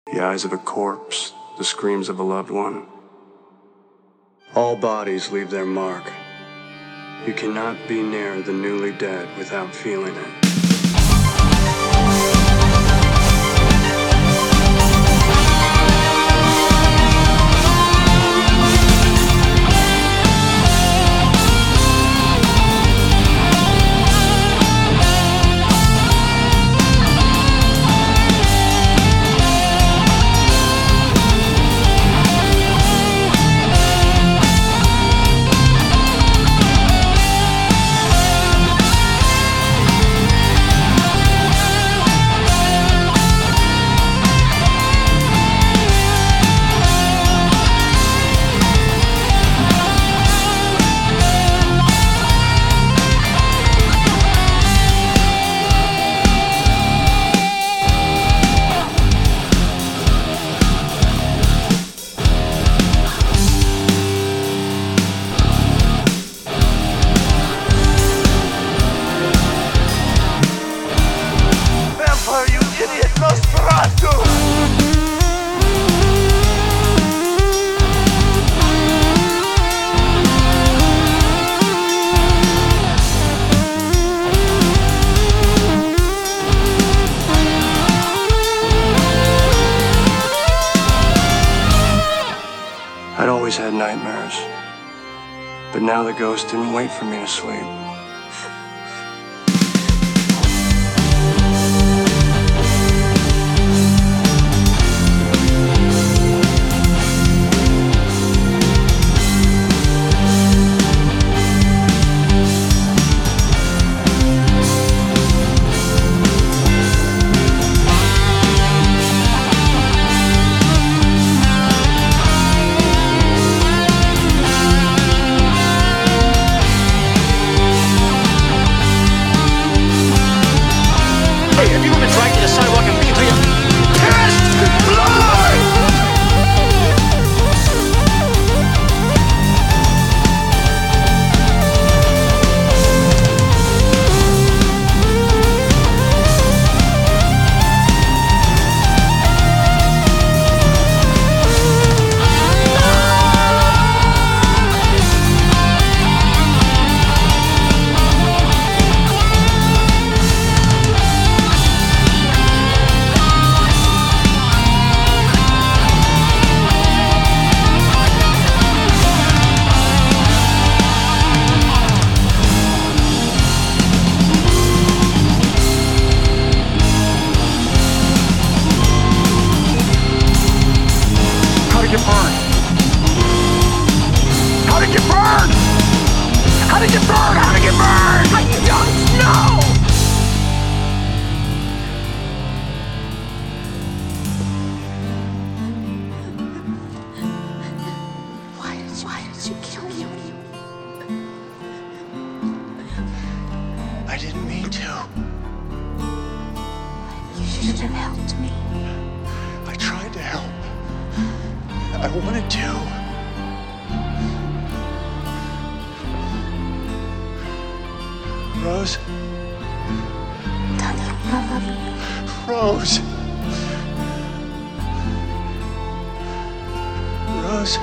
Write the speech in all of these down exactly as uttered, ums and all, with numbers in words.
The eyes of a corpse, the screams of a loved one. All bodies leave their mark. You cannot be near the newly dead without feeling it. I'd always had nightmares, but now the ghost didn't wait for me to sleep. Have you ever tried to decide what can be until you're pissed blood? How did you burn? How did you burn? How did you burn? How did you burn? I don't know! Why did you, why did you kill me? I didn't mean to. You should have helped me. I tried to help. I wanted to. Rose? Don't you love me? Rose? Rose?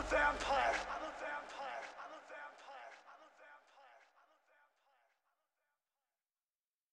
vampire.